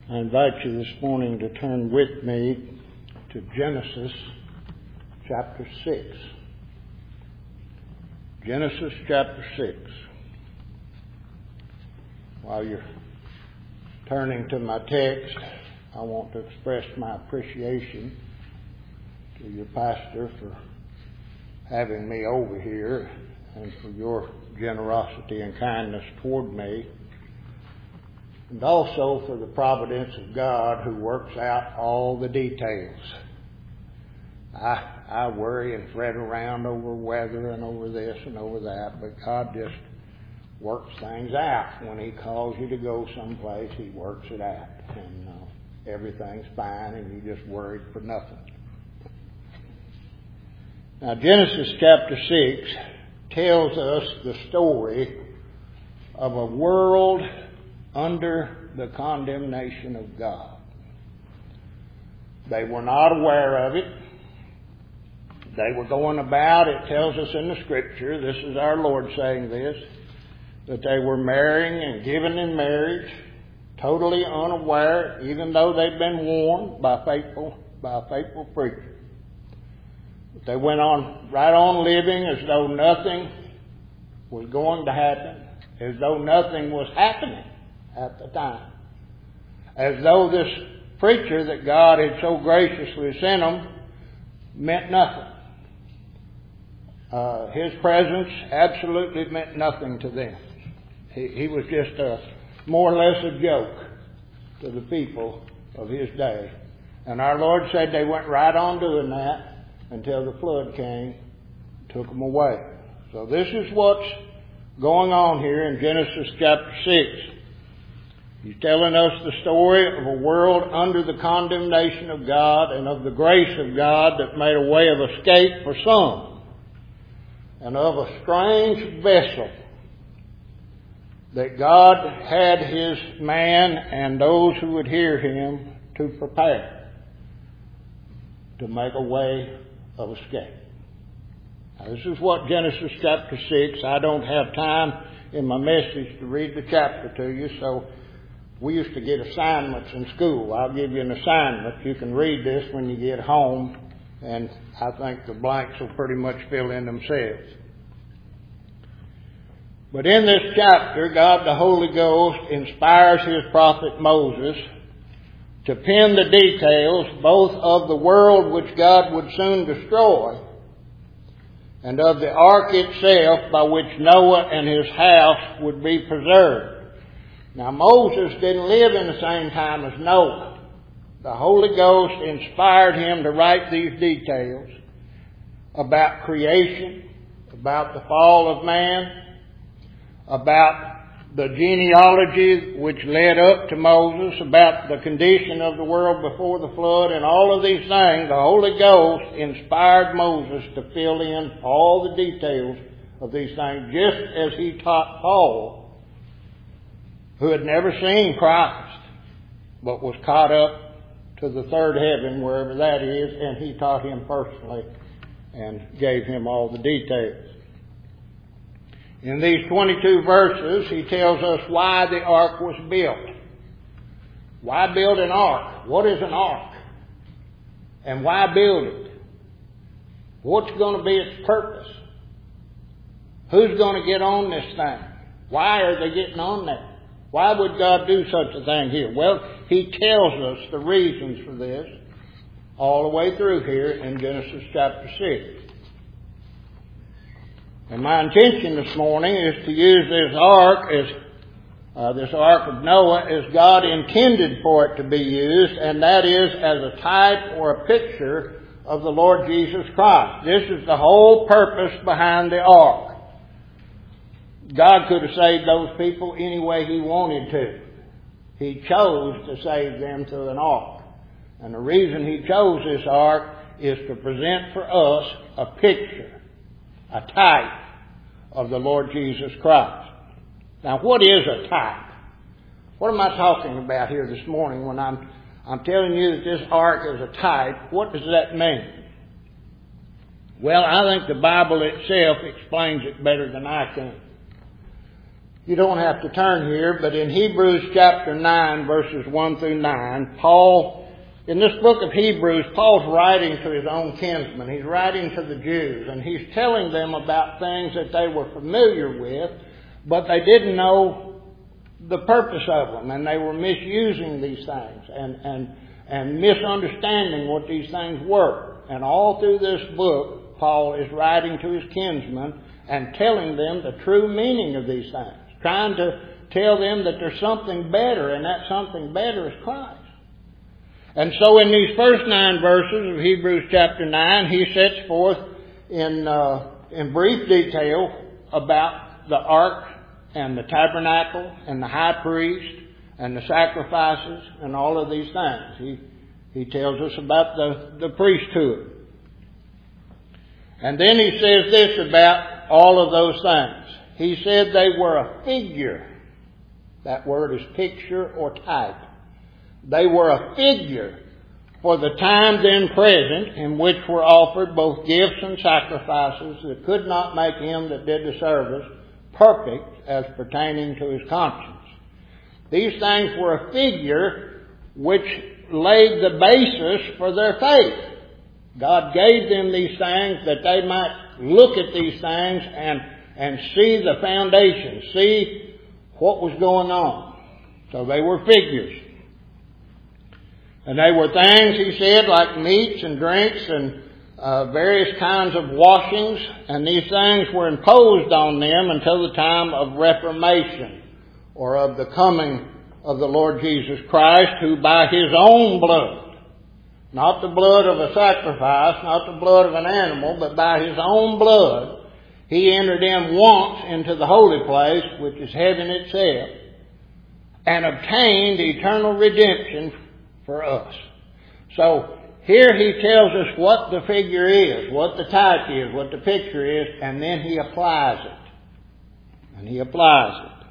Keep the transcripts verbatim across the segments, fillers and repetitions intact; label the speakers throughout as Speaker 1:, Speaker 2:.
Speaker 1: I invite you this morning to turn with me to Genesis chapter six. Genesis chapter six. While you're turning to my text, I want to express my appreciation to your pastor for having me over here and for your generosity and kindness toward me, and also for the providence of God who works out all the details. I I worry and fret around over weather and over this and over that, but God just works things out. When He calls you to go someplace, He works it out, and uh, everything's fine, and you just worried for nothing. Now, Genesis chapter six tells us the story of a world under the condemnation of God. They were not aware of it. They were going about, it tells us in the Scripture, this is our Lord saying this, that they were marrying and giving in marriage, totally unaware, even though they'd been warned by faithful, by a faithful preacher. But they went on, right on living as though nothing was going to happen, as though nothing was happening at the time. As though this preacher that God had so graciously sent them meant nothing. Uh, his presence absolutely meant nothing to them. He, he was just a, more or less a joke to the people of his day. And our Lord said they went right on doing that until the flood came, took them away. So this is what's going on here in Genesis chapter six. He's telling us the story of a world under the condemnation of God and of the grace of God that made a way of escape for some, and of a strange vessel that God had His man and those who would hear Him to prepare to make a way of escape. Now, this is what Genesis chapter six, I don't have time in my message to read the chapter to you, so we used to get assignments in school. I'll give you an assignment. You can read this when you get home, and I think the blanks will pretty much fill in themselves. But in this chapter, God the Holy Ghost inspires His prophet Moses to pen the details both of the world which God would soon destroy and of the ark itself by which Noah and his house would be preserved. Now, Moses didn't live in the same time as Noah. The Holy Ghost inspired him to write these details about creation, about the fall of man, about the genealogy which led up to Moses, about the condition of the world before the flood, and all of these things. The Holy Ghost inspired Moses to fill in all the details of these things, just as He taught Paul, who had never seen Christ, but was caught up to the third heaven, wherever that is, and he taught him personally and gave him all the details. In these twenty-two verses, he tells us why the ark was built. Why build an ark? What is an ark? And why build it? What's going to be its purpose? Who's going to get on this thing? Why are they getting on there? Why would God do such a thing here? Well, He tells us the reasons for this all the way through here in Genesis chapter six. And my intention this morning is to use this ark as uh, this ark of Noah as God intended for it to be used, and that is as a type or a picture of the Lord Jesus Christ. This is the whole purpose behind the ark. God could have saved those people any way He wanted to. He chose to save them through an ark. And the reason He chose this ark is to present for us a picture, a type of the Lord Jesus Christ. Now, what is a type? What am I talking about here this morning when I'm, I'm telling you that this ark is a type? What does that mean? Well, I think the Bible itself explains it better than I can. You don't have to turn here, but in Hebrews chapter nine, verses one through nine, Paul, in this book of Hebrews, Paul's writing to his own kinsmen. He's writing to the Jews, and he's telling them about things that they were familiar with, but they didn't know the purpose of them, and they were misusing these things and, and, and misunderstanding what these things were. And all through this book, Paul is writing to his kinsmen and telling them the true meaning of these things, trying to tell them that there's something better, and that something better is Christ. And so in these first nine verses of Hebrews chapter nine, he sets forth in, uh, in brief detail about the ark and the tabernacle and the high priest and the sacrifices and all of these things. He, he tells us about the, the priesthood. And then he says this about all of those things. He said they were a figure. That word is picture or type. They were a figure for the time then present, in which were offered both gifts and sacrifices that could not make him that did the service perfect as pertaining to his conscience. These things were a figure which laid the basis for their faith. God gave them these things that they might look at these things and, and see the foundation, see what was going on. So they were figures. And they were things, he said, like meats and drinks and uh, various kinds of washings. And these things were imposed on them until the time of Reformation, or of the coming of the Lord Jesus Christ, who by his own blood, not the blood of a sacrifice, not the blood of an animal, but by his own blood, he entered in once into the holy place, which is heaven itself, and obtained eternal redemption for us. So here he tells us what the figure is, what the type is, what the picture is, and then he applies it. And he applies it.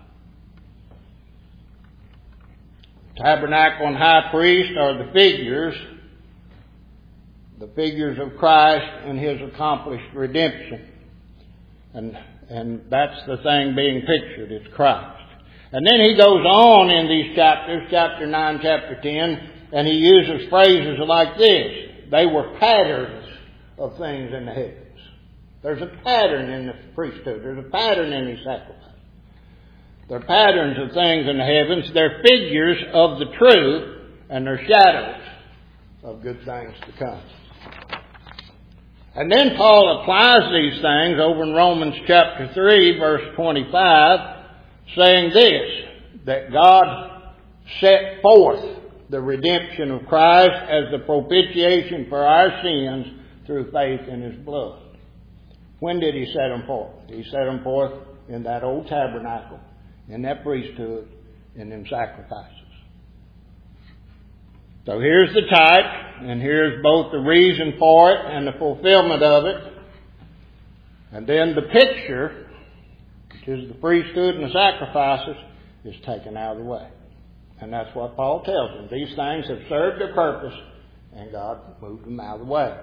Speaker 1: Tabernacle and high priest are the figures, the figures of Christ and his accomplished redemption. And, and that's the thing being pictured, it's Christ. And then he goes on in these chapters, chapter nine, chapter ten, and he uses phrases like this. They were patterns of things in the heavens. There's a pattern in the priesthood. There's a pattern in his sacrifice. They're patterns of things in the heavens. They're figures of the truth, and they're shadows of good things to come. And then Paul applies these things over in Romans chapter three, verse twenty-five, saying this, that God set forth the redemption of Christ as the propitiation for our sins through faith in his blood. When did he set them forth? He set them forth in that old tabernacle, in that priesthood, in them sacrifices. So here's the type, and here's both the reason for it and the fulfillment of it. And then the picture, which is the priesthood and the sacrifices, is taken out of the way. And that's what Paul tells them. These things have served their purpose, and God moved them out of the way.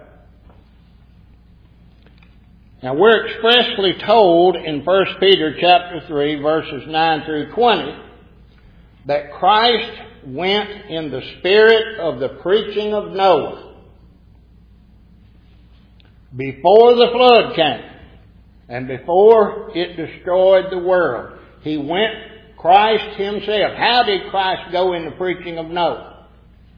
Speaker 1: Now we're expressly told in First Peter chapter three, verses nine through twenty, that Christ went in the spirit of the preaching of Noah before the flood came and before it destroyed the world. He went, Christ himself. How did Christ go in the preaching of Noah?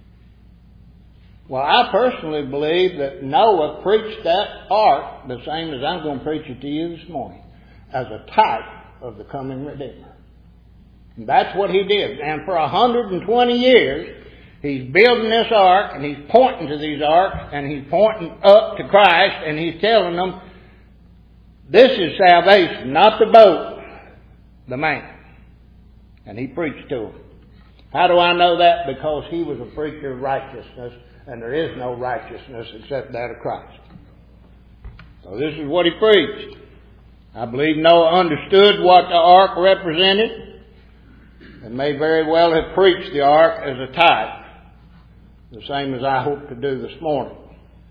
Speaker 1: Well, I personally believe that Noah preached that ark the same as I'm going to preach it to you this morning, as a type of the coming Redeemer. And that's what he did. And for one hundred twenty years, he's building this ark, and he's pointing to these arks, and he's pointing up to Christ, and he's telling them, this is salvation, not the boat, the man. And he preached to them. How do I know that? Because he was a preacher of righteousness, and there is no righteousness except that of Christ. So this is what he preached. I believe Noah understood what the ark represented, and may very well have preached the ark as a type, the same as I hope to do this morning.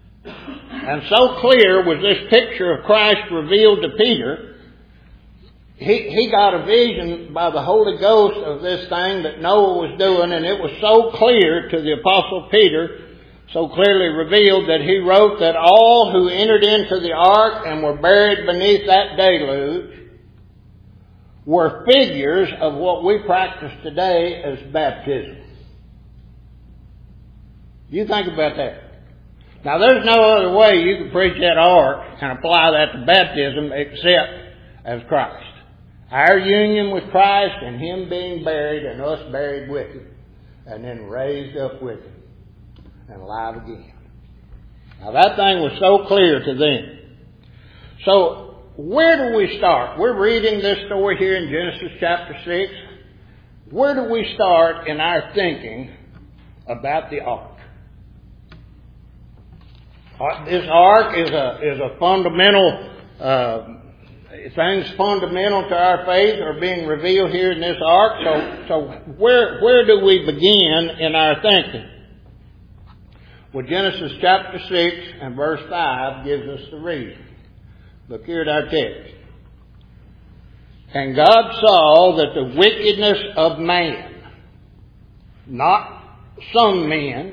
Speaker 1: And so clear was this picture of Christ revealed to Peter he, he got a vision by the Holy Ghost of this thing that Noah was doing, and it was so clear to the Apostle Peter, so clearly revealed, that he wrote that all who entered into the ark and were buried beneath that deluge were figures of what we practice today as baptism. You think about that. Now, there's no other way you can preach that ark and apply that to baptism except as Christ. Our union with Christ and Him being buried and us buried with Him and then raised up with Him and alive again. Now, that thing was so clear to them. So, where do we start? We're reading this story here in Genesis chapter six. Where do we start in our thinking about the ark? This ark is a is a fundamental uh, things fundamental to our faith are being revealed here in this ark. So so where where do we begin in our thinking? Well, Genesis chapter six and verse five gives us the reason. Look here at our text. And God saw that the wickedness of man, not some men,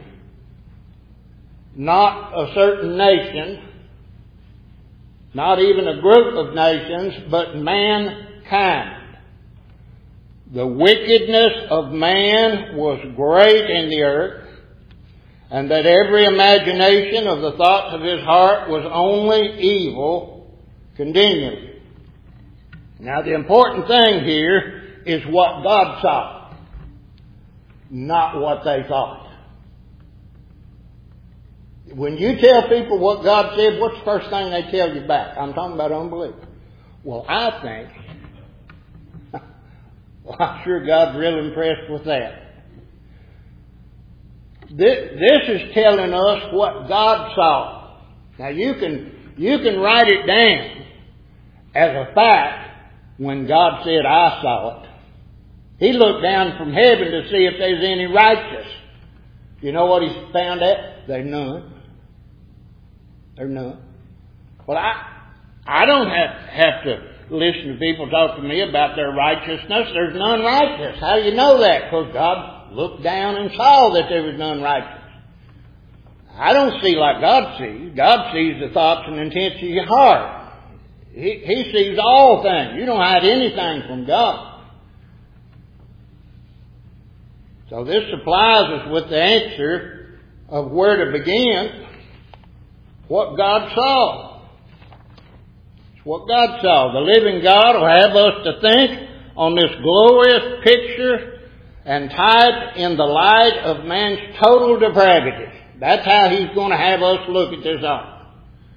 Speaker 1: not a certain nation, not even a group of nations, but mankind. The wickedness of man was great in the earth, and that every imagination of the thoughts of his heart was only evil continually. Now, the important thing here is what God saw, not what they thought. When you tell people what God said, what's the first thing they tell you back? I'm talking about unbelief. Well, I think, well, I'm sure God's real impressed with that. This, this is telling us what God saw. Now, you can, you can write it down as a fact when God said, I saw it. He looked down from heaven to see if there's any righteous. You know what He found out? There's none. There's none. Well, I I don't have, have to listen to people talk to me about their righteousness. There's none righteous. How do you know that? Because God looked down and saw that there was none righteous. I don't see like God sees. God sees the thoughts and intents of your heart. He, he sees all things. You don't hide anything from God. So this supplies us with the answer of where to begin. What God saw. It's what God saw. The living God will have us to think on this glorious picture and type in the light of man's total depravity. That's how He's going to have us look at this ark.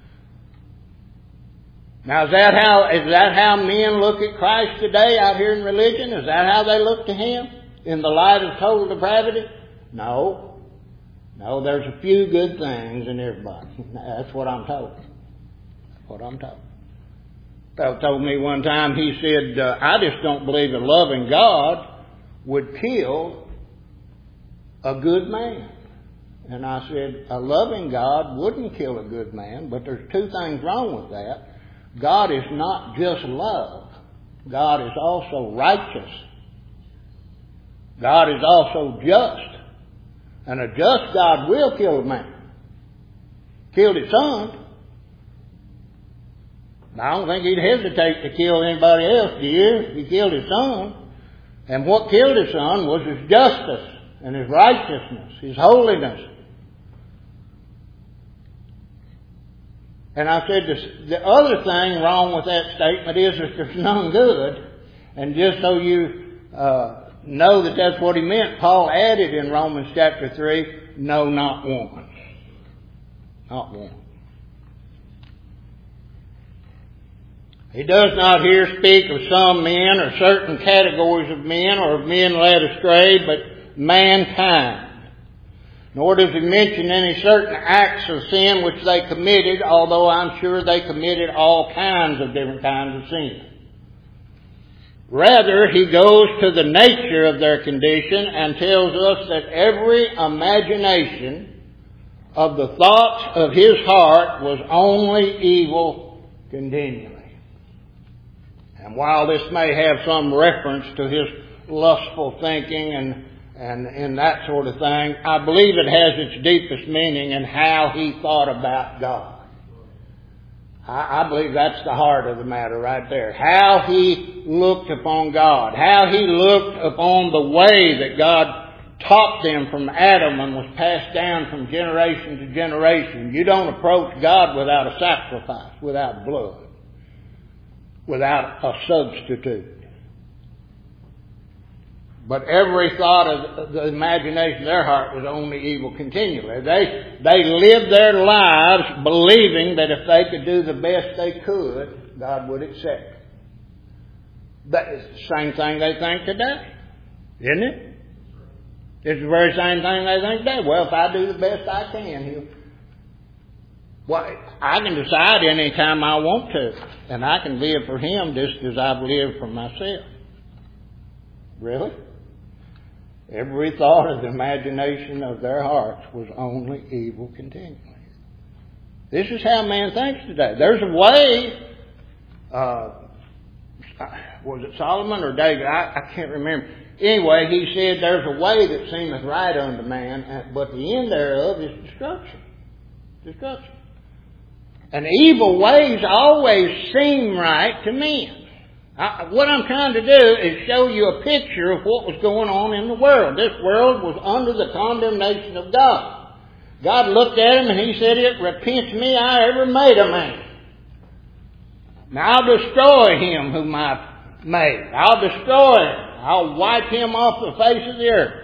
Speaker 1: Now, is that how is that how men look at Christ today out here in religion? Is that how they look to Him? In the light of total depravity? No. No, there's a few good things in everybody. That's what I'm told. That's what I'm told. A fellow told me one time, he said, uh, I just don't believe a loving God would kill a good man. And I said, a loving God wouldn't kill a good man, but there's two things wrong with that. God is not just love. God is also righteous. God is also just. And a just God will kill a man. Killed His Son. I don't think He'd hesitate to kill anybody else, do you? He killed His Son. And what killed His Son was His justice and His righteousness, His holiness. And I said, this, the other thing wrong with that statement is that there's none good. And just so you uh, know that that's what he meant, Paul added in Romans chapter three, no, not one. Not one. He does not here speak of some men or certain categories of men or of men led astray, but mankind. Nor does he mention any certain acts of sin which they committed, although I'm sure they committed all kinds of different kinds of sin. Rather, he goes to the nature of their condition and tells us that every imagination of the thoughts of his heart was only evil continually. And while this may have some reference to his lustful thinking and, and, and that sort of thing, I believe it has its deepest meaning in how he thought about God. I, I believe that's the heart of the matter right there. How he looked upon God. How he looked upon the way that God taught them from Adam and was passed down from generation to generation. You don't approach God without a sacrifice, without blood, without a substitute. But every thought of the imagination of their heart was only evil continually. They, they lived their lives believing that if they could do the best they could, God would accept. That's the same thing they think today, isn't it? It's the very same thing they think today. Well, if I do the best I can, he'll... Well, I can decide any time I want to, and I can live for him just as I've lived for myself. Really? Every thought of the imagination of their hearts was only evil continually. This is how man thinks today. There's a way, uh, was it Solomon or David? I, I can't remember. Anyway, he said there's a way that seemeth right unto man, but the end thereof is destruction. Destruction. And evil ways always seem right to men. I, what I'm trying to do is show you a picture of what was going on in the world. This world was under the condemnation of God. God looked at him and he said, "It repents me I ever made a man. Now I'll destroy him whom I made. I'll destroy him. I'll wipe him off the face of the earth."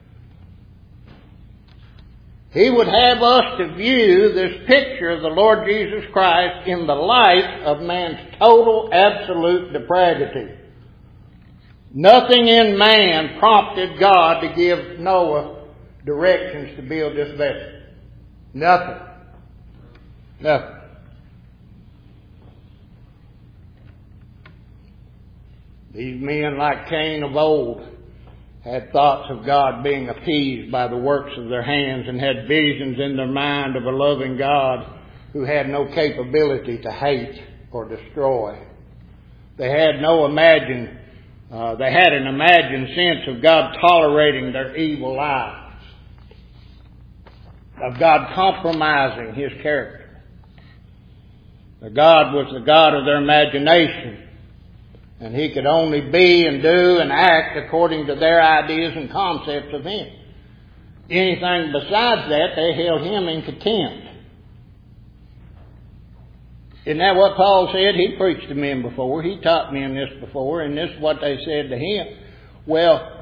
Speaker 1: He would have us to view this picture of the Lord Jesus Christ in the light of man's total, absolute depravity. Nothing in man prompted God to give Noah directions to build this vessel. Nothing. Nothing. These men like Cain of old had thoughts of God being appeased by the works of their hands and had visions in their mind of a loving God who had no capability to hate or destroy. They had no imagine, uh, they had an imagined sense of God tolerating their evil lives, of God compromising his character. The God was the God of their imagination. And he could only be and do and act according to their ideas and concepts of him. Anything besides that, they held him in contempt. Isn't that what Paul said? He preached to men before. He taught men this before, and this is what they said to him. Well,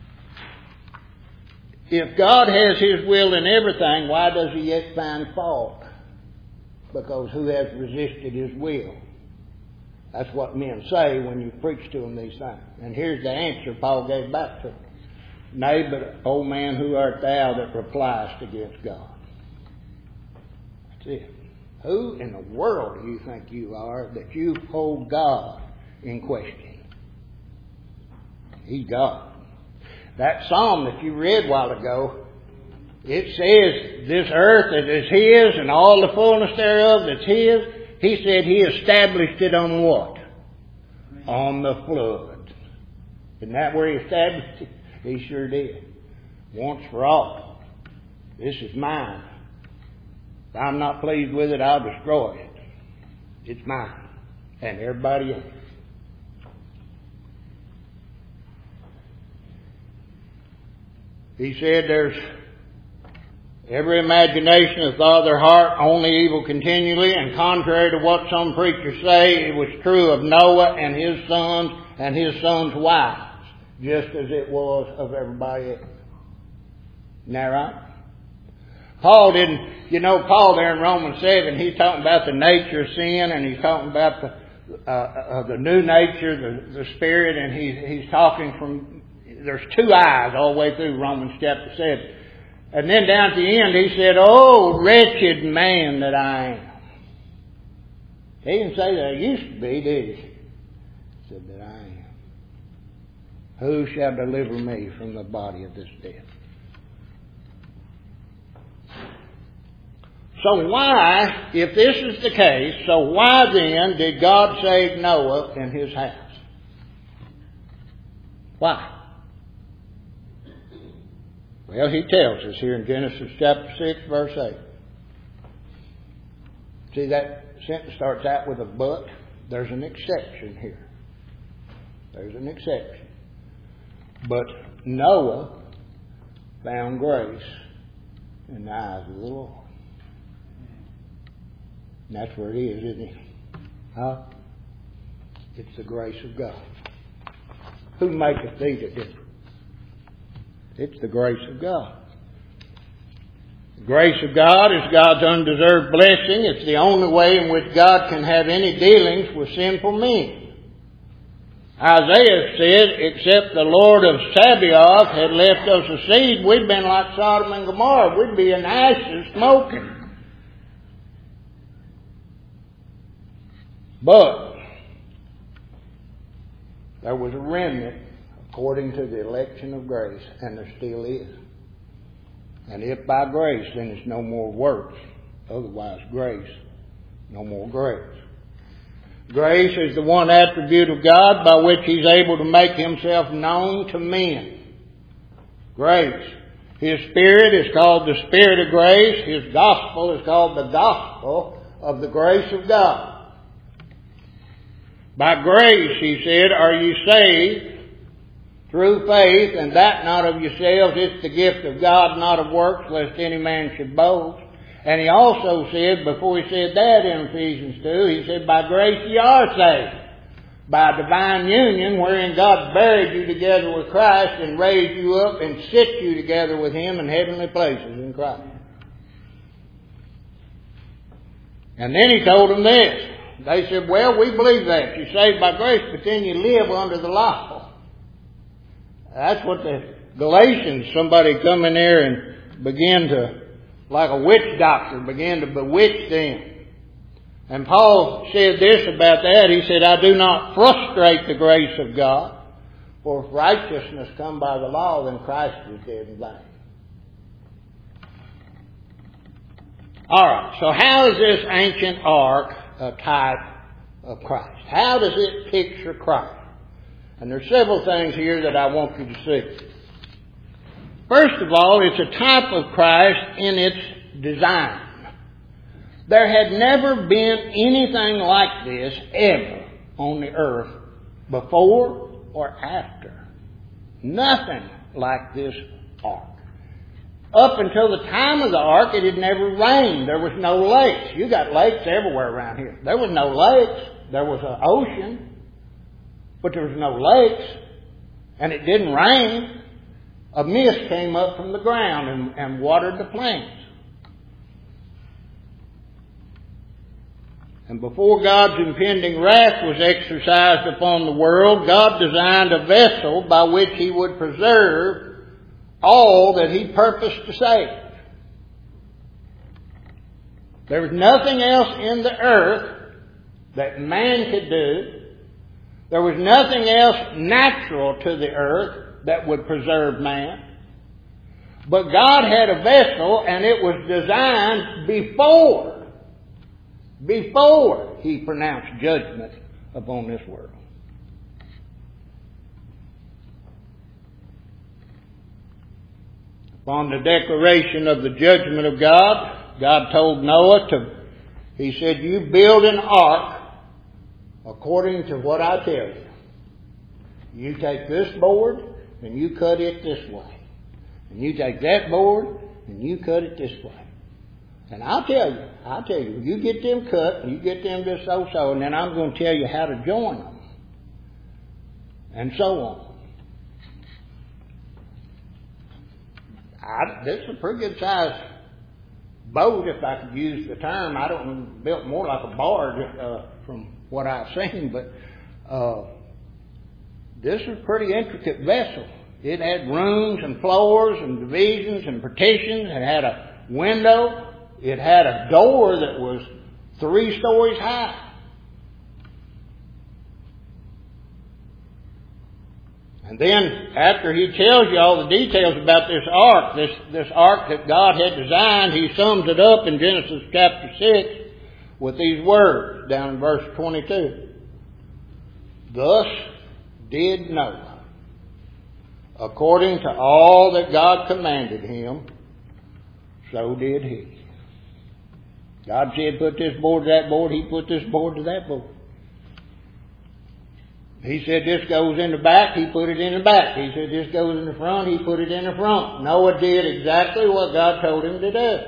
Speaker 1: if God has his will in everything, why does he yet find fault? Because who has resisted his will? That's what men say when you preach to them these things. And here's the answer Paul gave back to them. Nay, but, O man, who art thou that repliest against God? That's it. Who in the world do you think you are that you hold God in question? He's God. That psalm that you read a while ago, it says this earth that is his and all the fullness thereof that's his. He said he established it on what? On the flood. Isn't that where he established it? He sure did. Once for all. This is mine. If I'm not pleased with it, I'll destroy it. It's mine. And everybody else. He said there's every imagination of thought of their heart, only evil continually, and contrary to what some preachers say, it was true of Noah and his sons and his sons' wives, just as it was of everybody else. Isn't that right? Paul didn't, you know, Paul there in Romans seven, he's talking about the nature of sin, and he's talking about the uh, uh, the new nature, the, the spirit, and he's, he's talking from, there's two eyes all the way through Romans chapter seven. And then down at the end he said, "Oh, wretched man that I am." He didn't say that I used to be, did he? He said that I am. Who shall deliver me from the body of this death? So why, if this is the case, so why then did God save Noah and his house? Why? Well, he tells us here in Genesis chapter six, verse eight. See, that sentence starts out with a but. There's an exception here. There's an exception. But Noah found grace in the eyes of the Lord. And that's where it is, isn't it? Huh? It's the grace of God. Who maketh thee to differ? It's the grace of God. The grace of God is God's undeserved blessing. It's the only way in which God can have any dealings with sinful men. Isaiah said, except the Lord of Sabaoth had left us a seed, we'd been like Sodom and Gomorrah. We'd be in ashes smoking. But there was a remnant according to the election of grace, and there still is. And if by grace, then it's no more works. Otherwise, grace, no more grace. Grace is the one attribute of God by which He's able to make Himself known to men. Grace. His Spirit is called the Spirit of grace. His gospel is called the gospel of the grace of God. By grace, He said, are you saved through faith, and that not of yourselves. It's the gift of God, not of works, lest any man should boast. And He also said, before He said that in Ephesians two, He said, by grace ye are saved, by divine union, wherein God buried you together with Christ and raised you up and set you together with Him in heavenly places in Christ. And then He told them this. They said, well, we believe that. You're saved by grace, but then you live under the law. That's what the Galatians, somebody come in there and began to, like a witch doctor, began to bewitch them. And Paul said this about that. He said, I do not frustrate the grace of God, for if righteousness come by the law, then Christ is dead in vain. All right, so how is this ancient ark a type of Christ? How does it picture Christ? And there's several things here that I want you to see. First of all, it's a type of Christ in its design. There had never been anything like this ever on the earth before or after. Nothing like this ark. Up until the time of the ark, it had never rained. There was no lakes. You got lakes everywhere around here. There was no lakes. There was an ocean, but there was no lakes, and it didn't rain. A mist came up from the ground and, and watered the plants. And before God's impending wrath was exercised upon the world, God designed a vessel by which He would preserve all that He purposed to save. There was nothing else in the earth that man could do. There was nothing else natural to the earth that would preserve man. But God had a vessel, and it was designed before, before He pronounced judgment upon this world. Upon the declaration of the judgment of God, God told Noah to, He said, you build an ark according to what I tell you. You take this board and you cut it this way. And you take that board and you cut it this way. And I'll tell you, I'll tell you, you get them cut and you get them just so-so, and then I'm going to tell you how to join them. And so on. I, this is a pretty good sized boat, if I could use the term. I don't know, built more like a barge uh, from what I've seen, but uh, this is a pretty intricate vessel. It had rooms and floors and divisions and partitions. It had a window. It had a door that was three stories high. And then, after he tells you all the details about this ark, this, this ark that God had designed, he sums it up in Genesis chapter six with these words down in verse twenty-two. Thus did Noah, according to all that God commanded him, so did he. God said, put this board to that board, he put this board to that board. He said, this goes in the back, he put it in the back. He said, this goes in the front, he put it in the front. Noah did exactly what God told him to do.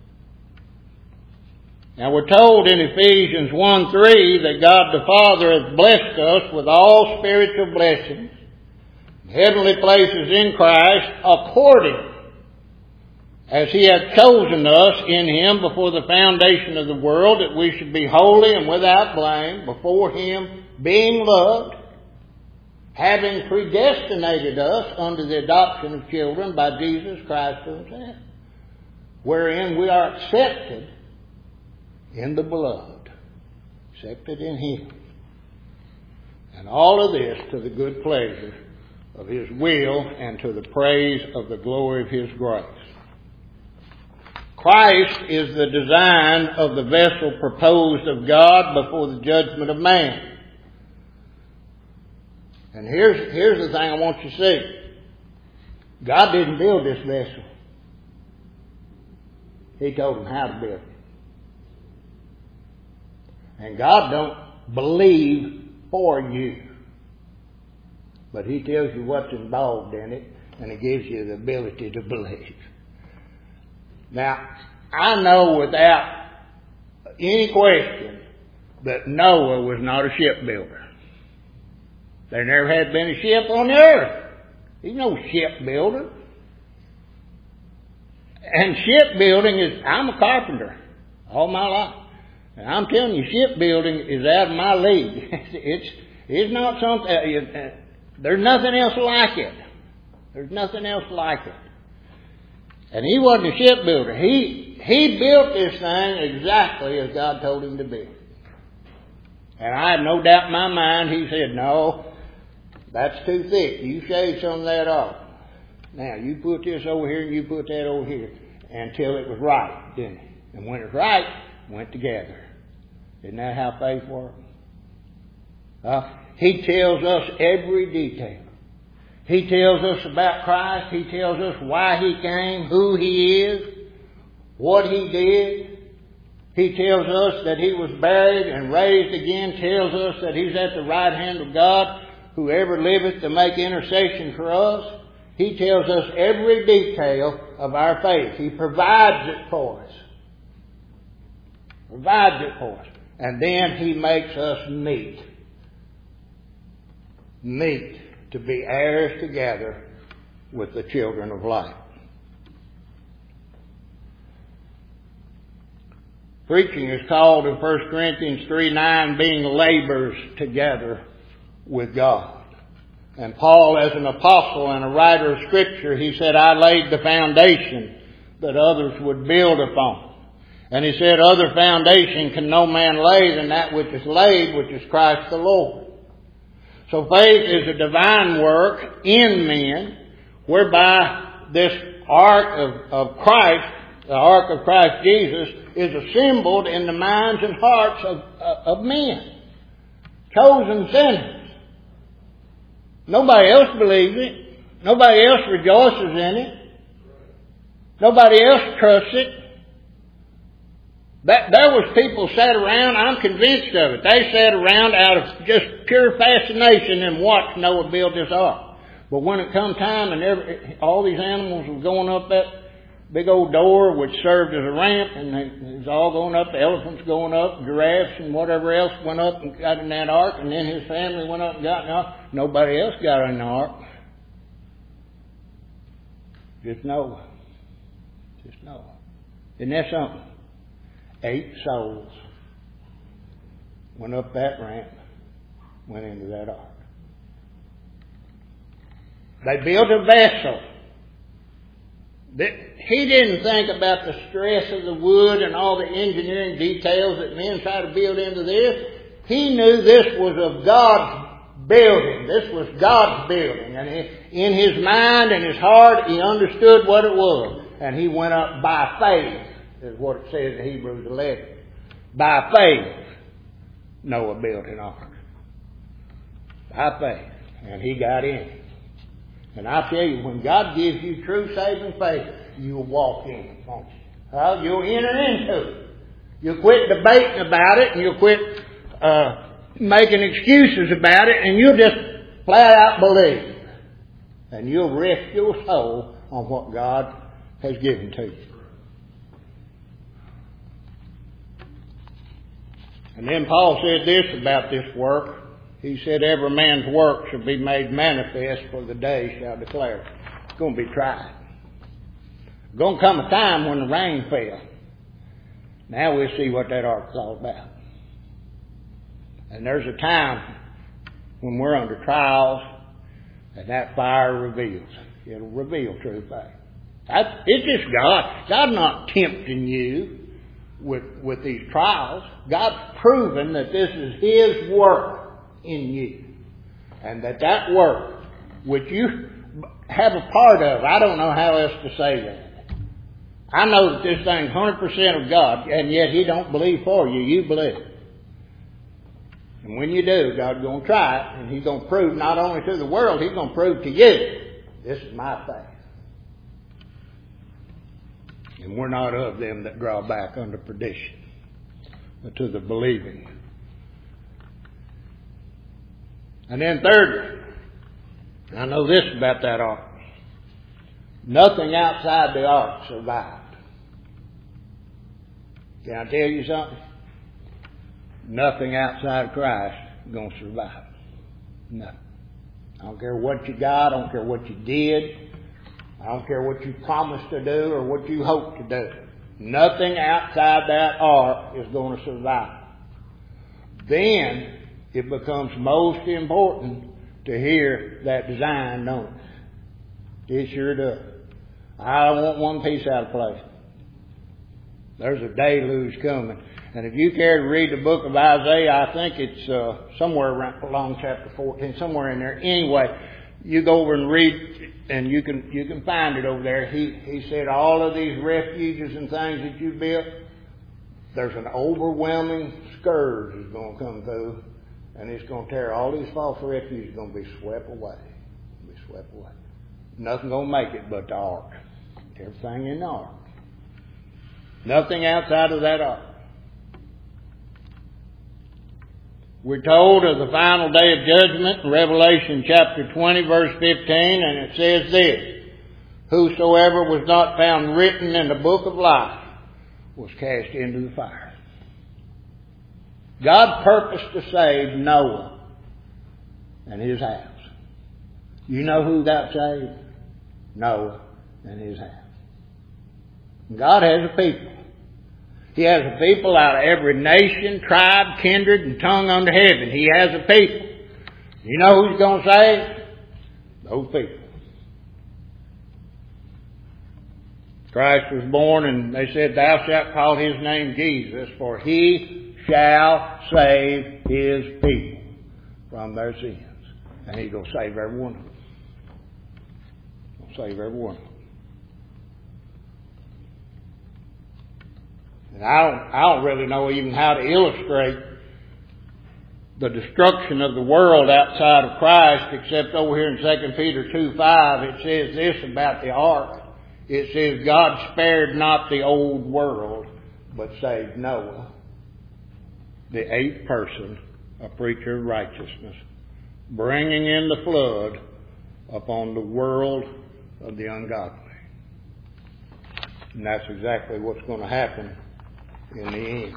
Speaker 1: Now we're told in Ephesians one three that God the Father has blessed us with all spiritual blessings, heavenly places in Christ, according as he hath chosen us in him before the foundation of the world, that we should be holy and without blame before him, being loved, having predestinated us unto the adoption of children by Jesus Christ to himself, wherein we are accepted in the beloved, accepted in him. And all of this to the good pleasure of his will and to the praise of the glory of his grace. Christ is the design of the vessel proposed of God before the judgment of man. And here's, here's the thing I want you to see. God didn't build this vessel. He told him how to build it. And God don't believe for you. But he tells you what's involved in it, and he gives you the ability to believe. Now, I know without any question that Noah was not a shipbuilder. There never had been a ship on the earth. He's no shipbuilder. And shipbuilding is, I'm a carpenter all my life. And I'm telling you, shipbuilding is out of my league. It's, it's not something, uh, there's nothing else like it. There's nothing else like it. And he wasn't a shipbuilder. He, he built this thing exactly as God told him to build. And I have no doubt in my mind, he said, no, that's too thick. You shave some of that off. Now, you put this over here and you put that over here until it was right, didn't it? And when it's right, it went together. Isn't that how faith works? Uh, he tells us every detail. He tells us about Christ. He tells us why he came, who he is, what he did. He tells us that he was buried and raised again. Tells us that he's at the right hand of God, whoever liveth to make intercession for us. He tells us every detail of our faith. He provides it for us. Provides it for us. And then he makes us meet. Meet. To be heirs together with the children of light. Preaching is called in First Corinthians three nine being laborers together with God. And Paul, as an apostle and a writer of Scripture, he said, I laid the foundation that others would build upon. And he said, other foundation can no man lay than that which is laid, which is Christ the Lord. So faith is a divine work in men, whereby this ark of, of Christ, the ark of Christ Jesus, is assembled in the minds and hearts of, of men. Chosen sinners. Nobody else believes it. Nobody else rejoices in it. Nobody else trusts it. That, there was people sat around, I'm convinced of it. They sat around out of just pure fascination and watched Noah build this ark. But when it come time and every, all these animals were going up that big old door which served as a ramp, and it was all going up, the elephants going up, giraffes and whatever else went up and got in that ark, and then his family went up and got in the ark. Nobody else got in the ark. Just Noah. Just Noah. Isn't that something? Eight souls went up that ramp, went into that ark. They built a vessel. He didn't think about the stress of the wood and all the engineering details that men try to build into this. He knew this was of God's building. This was God's building. And he, in his mind and his heart, he understood what it was. And he went up by faith, is what it says in Hebrews eleven. By faith, Noah built an ark. By faith. And he got in. And I tell you, when God gives you true saving faith, you'll walk in it, won't you? Well, you'll enter into it. You'll quit debating about it, and you'll quit uh, making excuses about it, and you'll just flat out believe. And you'll rest your soul on what God has given to you. And then Paul said this about this work. He said, every man's work shall be made manifest, for the day shall declare. It's going to be tried. There's going to come a time when the rain fell. Now we'll see what that ark is all about. And there's a time when we're under trials, and that fire reveals. It'll reveal true faith. That's, it's just God. God's not tempting you with, with these trials. God's proven that this is His work in you. And that that work, which you have a part of, I don't know how else to say that. I know that this thing's one hundred percent of God, and yet He don't believe for you. You believe. And when you do, God's going to try it, and He's going to prove not only to the world, He's going to prove to you, this is my faith. And we're not of them that draw back unto perdition, but to the believing. And then thirdly, I know this about that ark. Nothing outside the ark survived. Can I tell you something? Nothing outside of Christ is going to survive. No. I don't care what you got. I don't care what you did. I don't care what you promised to do or what you hope to do. Nothing outside that ark is going to survive. Then it becomes most important to hear that design, don't it? It sure does. I don't want one piece out of place. There's a deluge coming. And if you care to read the book of Isaiah, I think it's uh, somewhere around, along chapter fourteen, somewhere in there. Anyway, you go over and read, and you can you can find it over there. He he said all of these refuges and things that you built, there's an overwhelming scourge that's going to come through, and it's going to tear all these false refuges. Going to be swept away, be swept away. Nothing going to make it but the ark. Everything in the ark. Nothing outside of that ark. We're told of the final day of judgment in Revelation chapter twenty, verse fifteen, and it says this: whosoever was not found written in the book of life was cast into the fire. God purposed to save Noah and his house. You know who got saved? Noah and his house. God has a people. He has a people out of every nation, tribe, kindred, and tongue under heaven. He has a people. You know who He's going to save? Those people. Christ was born, and they said, thou shalt call His name Jesus, for He shall save His people from their sins. And He's going to save every one of them. He'll save every one of them. And I don't, I don't really know even how to illustrate the destruction of the world outside of Christ, except over here in Second Peter two five, it says this about the ark. It says, God spared not the old world, but saved Noah, the eighth person, a preacher of righteousness, bringing in the flood upon the world of the ungodly. And that's exactly what's going to happen in the end.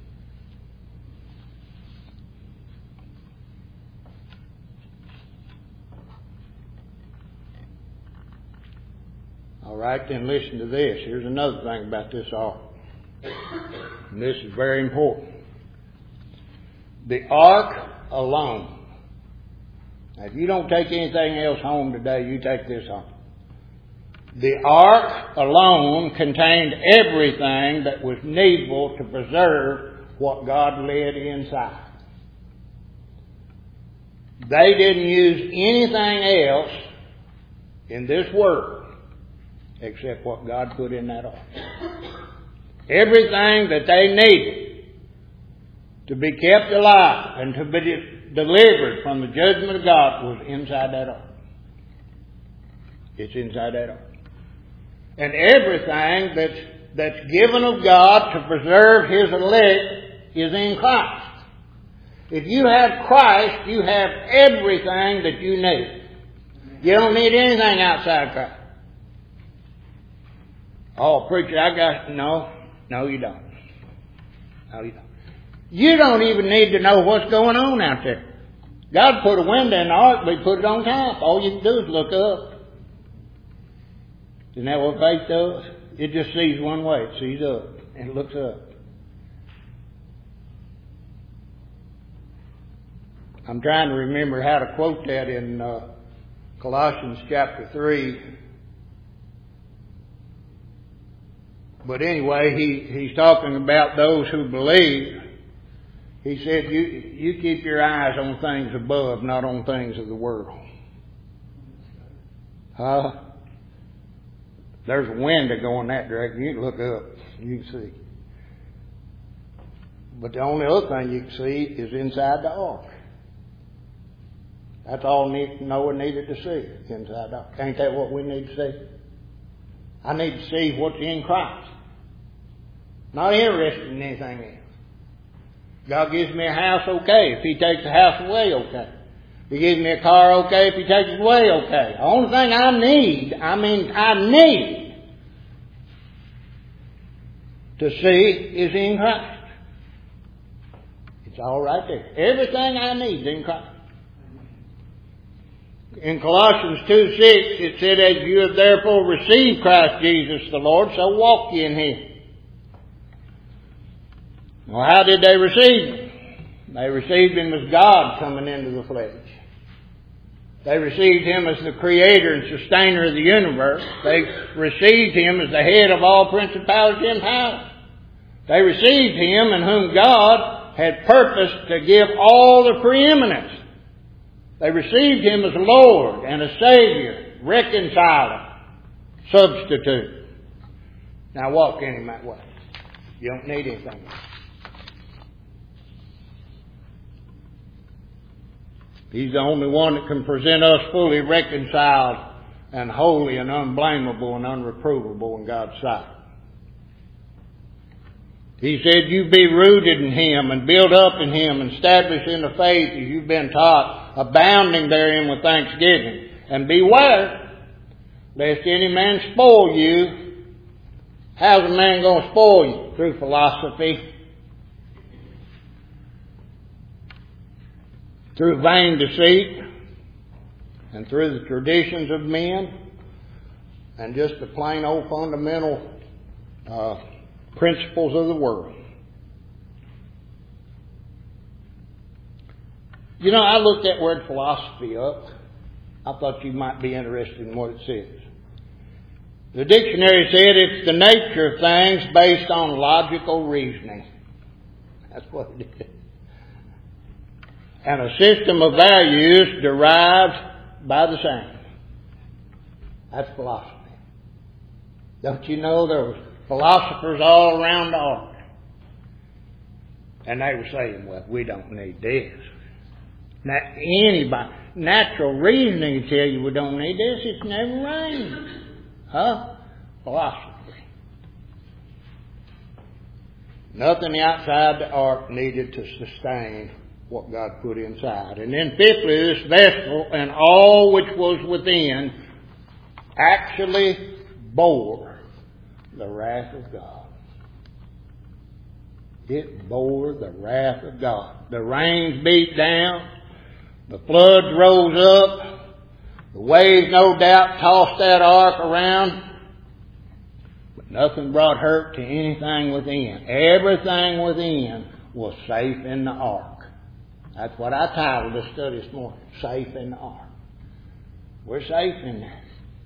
Speaker 1: All right, then listen to this. Here's another thing about this ark. And this is very important. The ark alone. Now, if you don't take anything else home today, you take this home. The ark alone contained everything that was needful to preserve what God laid inside. They didn't use anything else in this world except what God put in that ark. Everything that they needed to be kept alive and to be delivered from the judgment of God was inside that ark. It's inside that ark. And everything that's, that's given of God to preserve His elect is in Christ. If you have Christ, you have everything that you need. You don't need anything outside Christ. Oh, preacher, I got... No, no you don't. No, you don't. You don't even need to know what's going on out there. God put a window in the ark, but He put it on top. All you can do is look up. Isn't that what faith does? It just sees one way. It sees up and it looks up. I'm trying to remember how to quote that in uh, Colossians chapter three. But anyway, he, he's talking about those who believe. He said, you, you keep your eyes on things above, not on things of the world. Huh? There's a window going that direction. You can look up. You can see. But the only other thing you can see is inside the ark. That's all Noah needed to see, inside the ark. Ain't that what we need to see? I need to see what's in Christ. Not interested in anything else. God gives me a house, okay. If He takes the house away, okay. He gives me a car, okay. If He takes it away, okay. The only thing I need, I mean I need to see is in Christ. It's all right there. Everything I need is in Christ. In Colossians two six, it said, as you have therefore received Christ Jesus the Lord, so walk ye in Him. Well, how did they receive Him? They received Him as God coming into the flesh. They received Him as the creator and sustainer of the universe. They received Him as the head of all principalities and powers. They received Him in whom God had purposed to give all the preeminence. They received Him as Lord and a Savior, reconciler, substitute. Now walk in Him that way. You don't need anything else. He's the only one that can present us fully reconciled and holy and unblameable and unreprovable in God's sight. He said, you be rooted in Him and built up in Him and established in the faith as you've been taught, abounding therein with thanksgiving. And beware, lest any man spoil you. How's a man going to spoil you? Through philosophy. Through vain deceit. And through the traditions of men. And just the plain old fundamental uh, principles of the world. You know, I looked that word philosophy up. I thought you might be interested in what it says. The dictionary said it's the nature of things based on logical reasoning. That's what it is. And a system of values derived by the same. That's philosophy. Don't you know there were philosophers all around the ark? And they were saying, well, we don't need this. Now, anybody, natural reasoning will tell you we don't need this. It's never rained. Huh? Philosophy. Nothing outside the ark needed to sustain what God put inside. And then fifthly, this vessel and all which was within actually bore the wrath of God. It bore the wrath of God. The rains beat down. The floods rose up. The waves no doubt tossed that ark around. But nothing brought hurt to anything within. Everything within was safe in the ark. That's what I titled this study this morning. Safe in the ark. We're safe in there.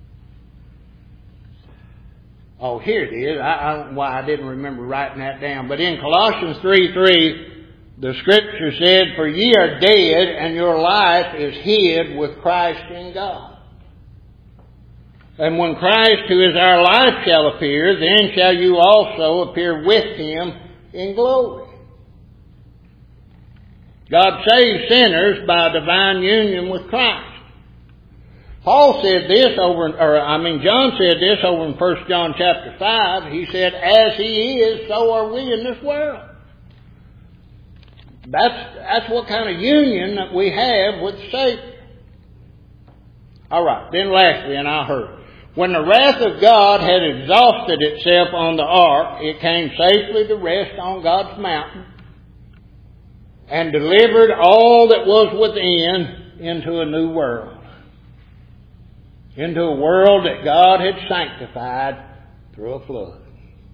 Speaker 1: Oh, here it is. I, I don't know why I didn't remember writing that down. But in Colossians three three, The Scripture said, "For ye are dead, and your life is hid with Christ in God. And when Christ, who is our life, shall appear, then shall you also appear with Him in glory." God saves sinners by divine union with Christ. Paul said this over, or I mean John said this over in First John chapter five. He said, "As He is, so are we in this world." That's, that's what kind of union that we have with the Savior. All right, then lastly, and I heard, when the wrath of God had exhausted itself on the ark, it came safely to rest on God's mountain and delivered all that was within into a new world. Into a world that God had sanctified through a flood.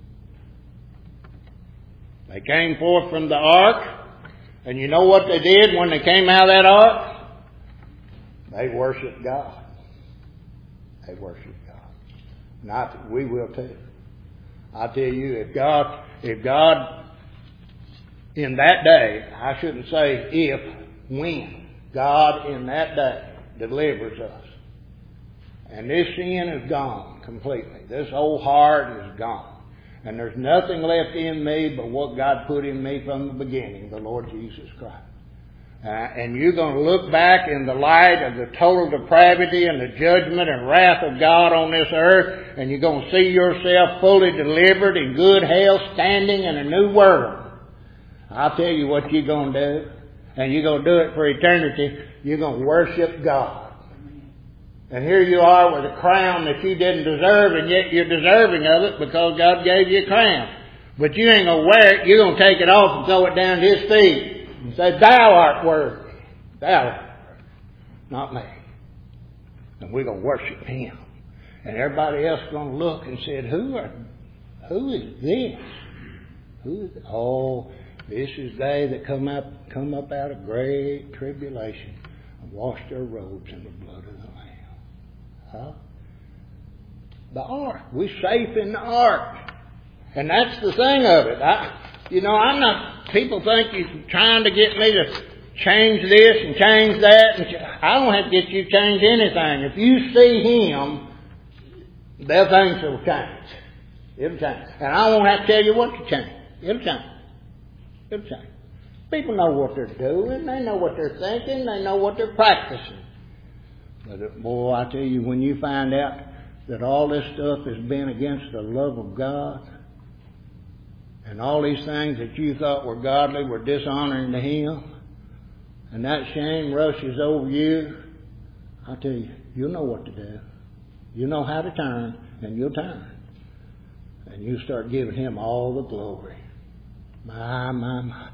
Speaker 1: They came forth from the ark, and you know what they did when they came out of that ark? They worshiped God. They worshiped God. Not we will too. I tell you, if God, if God, in that day, I shouldn't say if, when, God in that day delivers us. And this sin is gone completely. This old heart is gone. And there's nothing left in me but what God put in me from the beginning, the Lord Jesus Christ. Uh, and you're going to look back in the light of the total depravity and the judgment and wrath of God on this earth, and you're going to see yourself fully delivered in good health, standing in a new world. I'll tell you what you're going to do, and you're going to do it for eternity. You're going to worship God. And here you are with a crown that you didn't deserve, and yet you're deserving of it because God gave you a crown. But you ain't going to wear it. You're going to take it off and throw it down at His feet and say, "Thou art worthy. Thou art worthy. Not me." And we're going to worship Him. And everybody else is going to look and say, Who are, who is this? Who is it? Oh, this is they that come up, come up out of great tribulation and wash their robes in the blood of the Lamb. Huh? The ark. We're safe in the ark. And that's the thing of it. I, you know, I'm not, people think you're trying to get me to change this and change that. And I don't have to get you to change anything. If you see Him, their things will change. It'll change. And I won't have to tell you what to change. It'll change. It'll change. People know what they're doing. They know what they're thinking. They know what they're practicing. But boy, I tell you, when you find out that all this stuff has been against the love of God, and all these things that you thought were godly were dishonoring to Him, and that shame rushes over you, I tell you, you'll know what to do. You'll know how to turn, and you'll turn. And you start giving Him all the glory. My, my, my.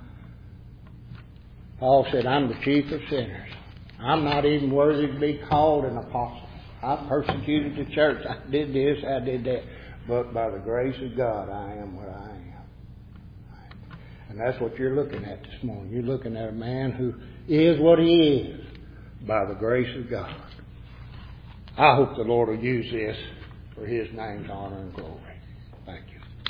Speaker 1: Paul said, "I'm the chief of sinners. I'm not even worthy to be called an apostle. I persecuted the church. I did this, I did that. But by the grace of God, I am what I am." And that's what you're looking at this morning. You're looking at a man who is what he is by the grace of God. I hope the Lord will use this for His name's honor and glory. Thank you.